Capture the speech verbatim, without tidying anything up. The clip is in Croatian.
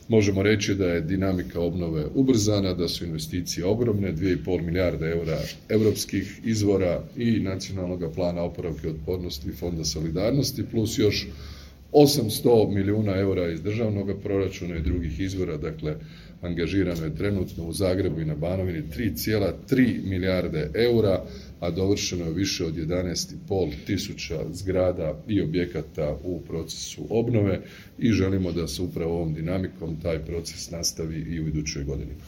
Možemo reći da je dinamika obnove ubrzana, da su investicije ogromne, dvije i pol milijarde eura europskih izvora i nacionalnog plana oporavka i otpornosti i Fonda solidarnosti, plus još osamsto milijuna eura iz državnog proračuna i drugih izvora, dakle angažirano je trenutno u Zagrebu i na Banovini tri zarez tri milijarde eura, a dovršeno je više od jedanaest i pol tisuća zgrada i objekata u procesu obnove i želimo da se upravo ovom dinamikom taj proces nastavi i u idućoj godini.